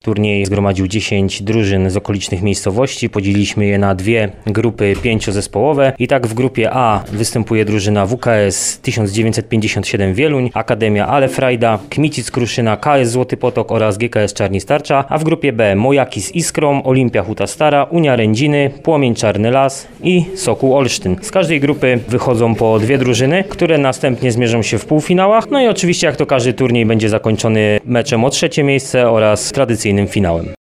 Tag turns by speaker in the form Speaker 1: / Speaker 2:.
Speaker 1: Turniej zgromadził 10 drużyn z okolicznych miejscowości. Podzieliliśmy je na dwie grupy 5-zespołowe. I tak w grupie A występuje drużyna WKS 1957 Wieluń, Akademia Alefrajda, Kmicic Kruszyna, KS Złoty Potok oraz GKS Czarni Starcza, a w grupie B Mojaki z Iskrą, Olimpia Huta Stara, Unia Rędziny, Płomień Czarny Las i Sokół Olsztyn. Z każdej grupy wychodzą po dwie drużyny, które następnie zmierzą się w półfinałach. No i oczywiście jak to każdy turniej będzie zakończony meczem o trzecie miejsce oraz tradycyjnym finałem.